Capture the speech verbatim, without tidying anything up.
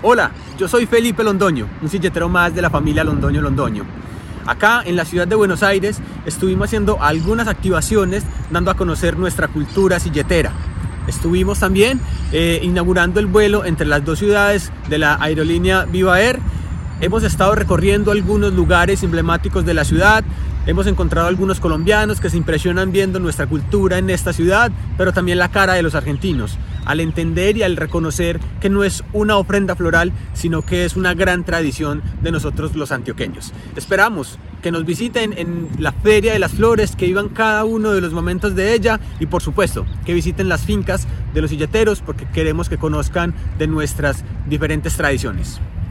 Hola, yo soy Felipe Londoño, un silletero más de la familia Londoño Londoño. Acá en la ciudad de Buenos Aires estuvimos haciendo algunas activaciones dando a conocer nuestra cultura silletera. Estuvimos también eh, inaugurando el vuelo entre las dos ciudades de la aerolínea Viva Air. Hemos estado recorriendo algunos lugares emblemáticos de la ciudad. Hemos encontrado algunos colombianos que se impresionan viendo nuestra cultura en esta ciudad, pero también la cara de los argentinos, al entender y al reconocer que no es una ofrenda floral, sino que es una gran tradición de nosotros los antioqueños. Esperamos que nos visiten en la Feria de las Flores, que vivan cada uno de los momentos de ella y por supuesto que visiten las fincas de los silleteros porque queremos que conozcan de nuestras diferentes tradiciones.